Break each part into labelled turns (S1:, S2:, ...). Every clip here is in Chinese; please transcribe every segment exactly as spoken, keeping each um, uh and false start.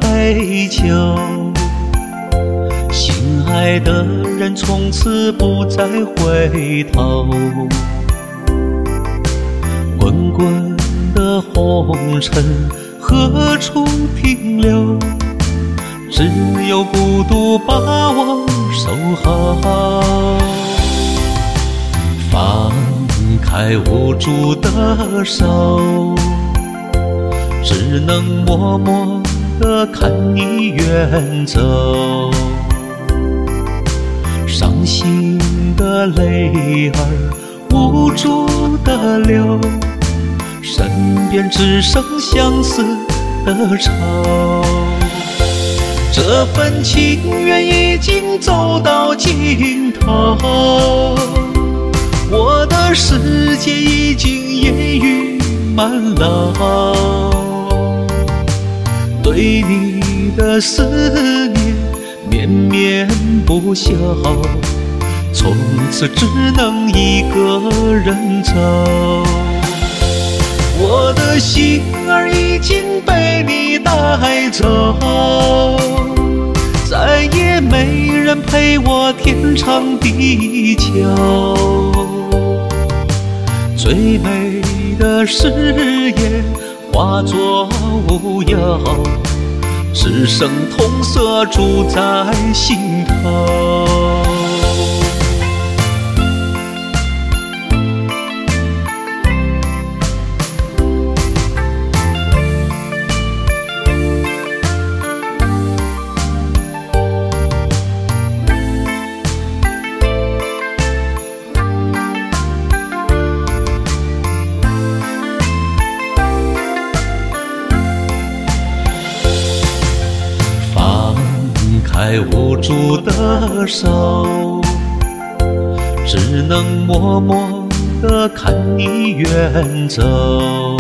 S1: 杯酒，心爱的人从此不再回头。滚滚的红尘何处停留？只有孤独把我守候。放开无助的手，只能默默地看你远走。伤心的泪儿无助地流，身边只剩相思的愁。这份情缘已经走到尽头，我的世界已经烟雨满楼。对你的思念绵绵不休，从此只能一个人走。我的心儿已经被你带走，再也没人陪我天长地久。最美的誓言化作乌有，只剩痛色住在心头。开无助的手，只能默默地看你远走。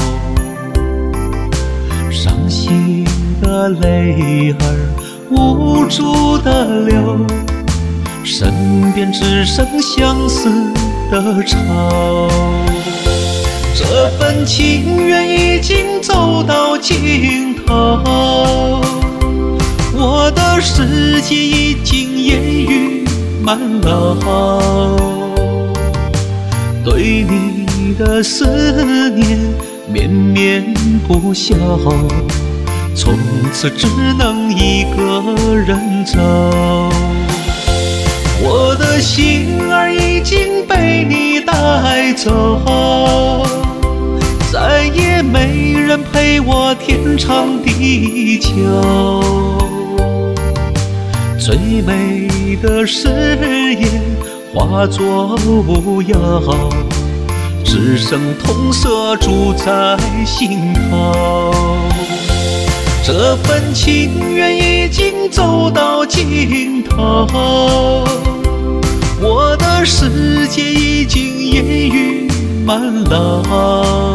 S1: 伤心的泪儿无助地流，身边只剩相思的愁。这份情缘已经走到尽头，我的世界已经烟雨满楼。对你的思念绵绵不休，从此只能一个人走。我的心儿已经被你带走，再也没人陪我天长地久。最美的誓言化作乌有，只剩痛色住在心头。这份情缘已经走到尽头，我的世界已经烟雨满楼。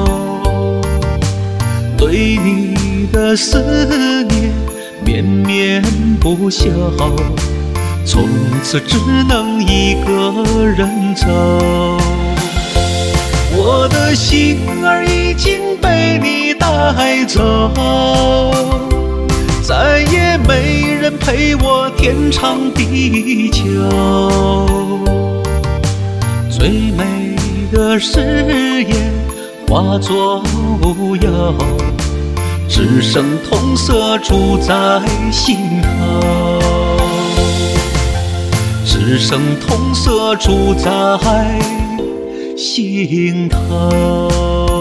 S1: 对你的思念绵绵不休，从此只能一个人走。我的心儿已经被你带走，再也没人陪我天长地久。最美的誓言化作乌有，只剩痛色住在心头，只剩痛色住在心头。